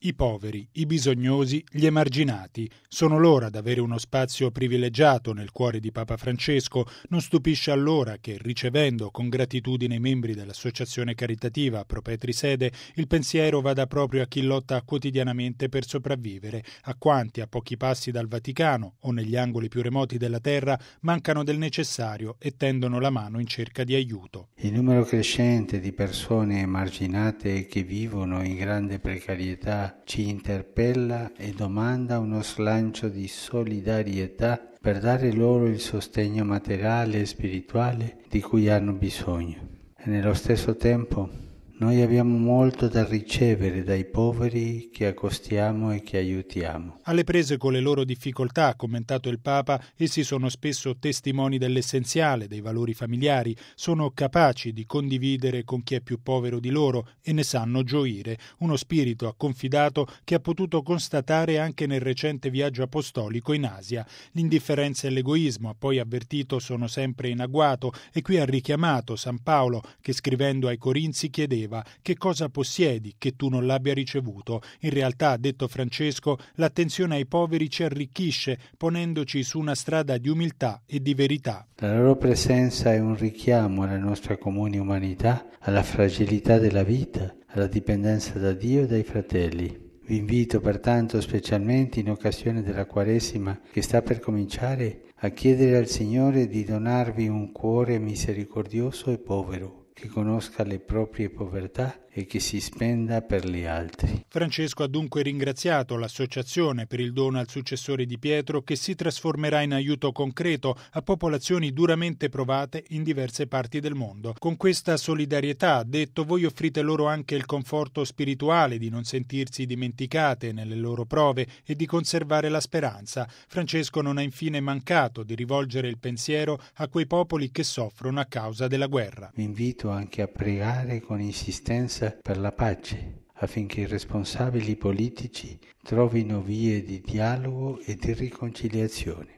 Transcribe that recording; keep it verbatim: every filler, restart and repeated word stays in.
I poveri, i bisognosi, gli emarginati. Sono loro ad avere uno spazio privilegiato nel cuore di Papa Francesco. Non stupisce allora che, ricevendo con gratitudine i membri dell'associazione caritativa Pro Petri Sede, il pensiero vada proprio a chi lotta quotidianamente per sopravvivere, a quanti a pochi passi dal Vaticano o negli angoli più remoti della terra mancano del necessario e tendono la mano in cerca di aiuto. Il numero crescente di persone emarginate che vivono in grande precarietà ci interpella e domanda uno slancio di solidarietà per dare loro il sostegno materiale e spirituale di cui hanno bisogno. E nello stesso tempo noi abbiamo molto da ricevere dai poveri che accostiamo e che aiutiamo. Alle prese con le loro difficoltà, ha commentato il Papa, essi sono spesso testimoni dell'essenziale, dei valori familiari, sono capaci di condividere con chi è più povero di loro e ne sanno gioire. Uno spirito, ha confidato, che ha potuto constatare anche nel recente viaggio apostolico in Asia. L'indifferenza e l'egoismo, ha poi avvertito, sono sempre in agguato e qui ha richiamato San Paolo che, scrivendo ai Corinzi, chiedeva: che cosa possiedi che tu non l'abbia ricevuto? In realtà, ha detto Francesco, l'attenzione ai poveri ci arricchisce, ponendoci su una strada di umiltà e di verità. La loro presenza è un richiamo alla nostra comune umanità, alla fragilità della vita, alla dipendenza da Dio e dai fratelli. Vi invito pertanto, specialmente in occasione della Quaresima che sta per cominciare, a chiedere al Signore di donarvi un cuore misericordioso e povero, che conosca le proprie povertà e che si spenda per gli altri. Francesco ha dunque ringraziato l'associazione per il dono al successore di Pietro, che si trasformerà in aiuto concreto a popolazioni duramente provate in diverse parti del mondo. Con questa solidarietà, ha detto, voi offrite loro anche il conforto spirituale di non sentirsi dimenticate nelle loro prove e di conservare la speranza. Francesco non ha infine mancato di rivolgere il pensiero a quei popoli che soffrono a causa della guerra. Vi invito anche a pregare con insistenza per la pace, affinché i responsabili politici trovino vie di dialogo e di riconciliazione.